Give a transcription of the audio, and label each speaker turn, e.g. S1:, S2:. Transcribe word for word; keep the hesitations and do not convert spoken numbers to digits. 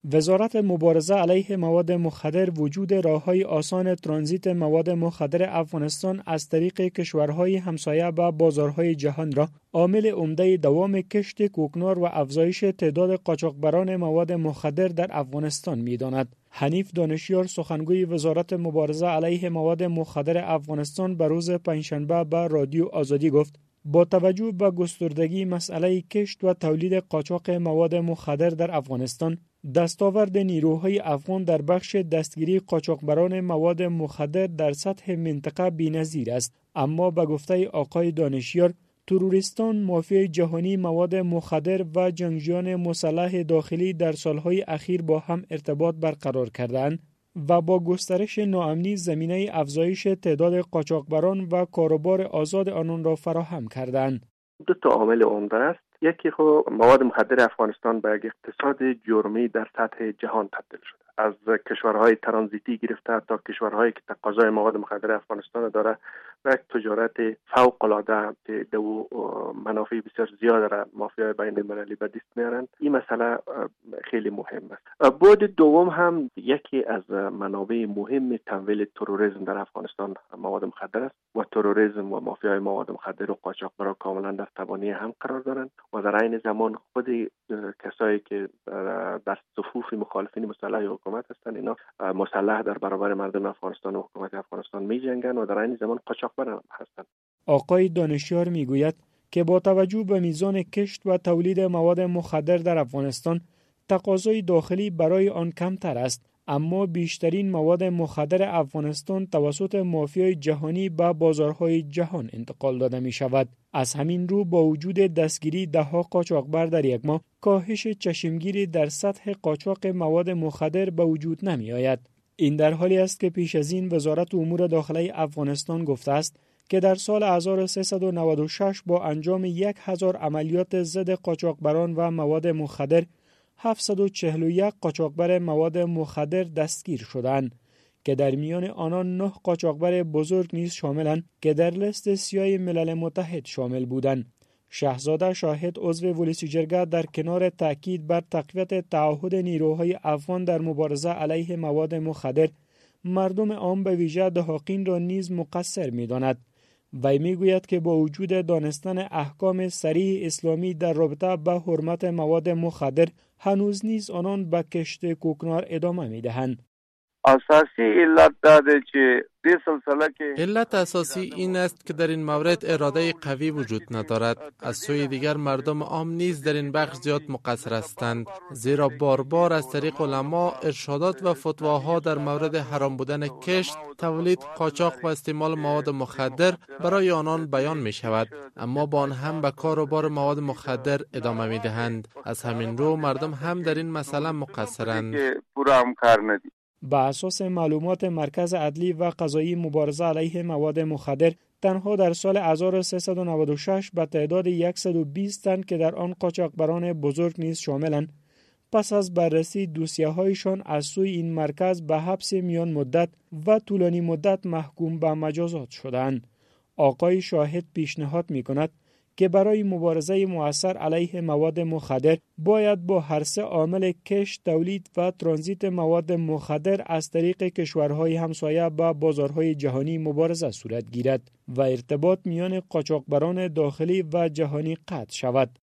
S1: وزارت مبارزه علیه مواد مخدر وجود راه‌های آسان ترانزیت مواد مخدر افغانستان از طریق کشورهای همسایه به بازارهای جهان را عامل عمده دوام کشت کوکنار و افزایش تعداد قاچاقبران مواد مخدر در افغانستان می‌داند. حنیف دانشیار سخنگوی وزارت مبارزه علیه مواد مخدر افغانستان به روز پنجشنبه به رادیو آزادی گفت: با توجه به گستردگی مسئله کشت و تولید قاچاق مواد مخدر در افغانستان، دستاورد نیروهای افغان در بخش دستگیری قاچاقبران مواد مخدر در سطح منطقه بی‌نظیر است. اما به گفته آقای دانشیار، تروریستان، مافیای جهانی مواد مخدر و جنگجویان مسلح داخلی در سالهای اخیر با هم ارتباط برقرار کردند و با گسترش ناامنی زمینه افزایش تعداد قاچاقبران و کاروبار آزاد آنان را فراهم کردند.
S2: دو تا عامل عمده است. یکی خو مواد مخدر افغانستان به یک اقتصاد جرمی در سطح جهان تبدیل شده. از کشورهای ترانزیتی گرفته تا کشورهایی که تقاضای مواد مخدر افغانستان داره و یک تجارت فوق العاده که دو منافع بسیار زیاد را مافیای بین المللی به دست میارند. این مسئله خیلی مهم است. بود دوم هم یکی از منابع مهم تمویل تروریسم در افغانستان مواد مخدر است و تروریسم و مافیای مواد مخدر و قاچاقبران کاملا در تبانی هم قرار دارند و در عین زمان خود کسایی که در صفوف مخالفین مسلح حکومت هستند، اینا مسلح در برابر مردم افغانستان و حکومت افغانستان می جنگند و در عین زمان قاچاقبر هستند.
S1: آقای دانشیار میگوید که با توجه به میزان کشت و تولید مواد مخدر در افغانستان، تقاضای داخلی برای آن کمتر است، اما بیشترین مواد مخدر افغانستان توسط مافیای جهانی به بازارهای جهان انتقال داده می شود. از همین رو با وجود دستگیری دهها قاچاقبر در یک ماه، کاهش چشمگیری در سطح قاچاق مواد مخدر به وجود نمی آید. این در حالی است که پیش از این وزارت امور داخلی افغانستان گفته است که در سال هزار و سیصد و نود و شش با انجام یک هزار عملیات ضد قاچاقبران و مواد مخدر، هفتصد و چهل و یک قاچاقبر مواد مخدر دستگیر شدند که در میان آنان نه قاچاقبر بزرگ نیز شاملند که در لیست سیاه ملل متحد شامل بودند. شهزاده شاهد عضو ولسی جرگه در کنار تاکید بر تقویت تعهد نیروهای افغان در مبارزه علیه مواد مخدر، مردم عام به ویژه دهاقین را نیز مقصر می‌داند. وی میگوید که با وجود دانستن احکام صریح اسلامی در رابطه به حرمت مواد مخدر، هنوز نیز آنان به کشت کوکنار ادامه میدهند.
S3: اساسی علت داده که
S4: علت اساسی این است که در این مورد اراده قوی وجود ندارد. از سوی دیگر مردم عام نیز در این بخش زیاد مقصر هستند، زیرا بار بار از طریق علما ارشادات و فتواها در مورد حرام بودن کشت، تولید، قاچاق و استعمال مواد مخدر برای آنان بیان می شود، اما با آن هم به کار و بار مواد مخدر ادامه می دهند. از همین رو مردم هم در این مسئله مقصرند.
S1: به اساس معلومات مرکز عدلی و قضایی مبارزه علیه مواد مخدر، تنها در سال هزار و سیصد و نود و شش به تعداد صد و بیست تن که در آن قاچاقبران بزرگ نیز شاملند، پس از بررسی دوسیه‌هایشان از سوی این مرکز به حبس میان مدت و طولانی مدت محکوم به مجازات شدند. آقای شاهد پیشنهاد می‌کند که برای مبارزه مؤثر علیه مواد مخدر باید با هر سه عامل کشت، تولید و ترانزیت مواد مخدر از طریق کشورهای همسایه با بازارهای جهانی مبارزه صورت گیرد و ارتباط میان قاچاقبران داخلی و جهانی قطع شود.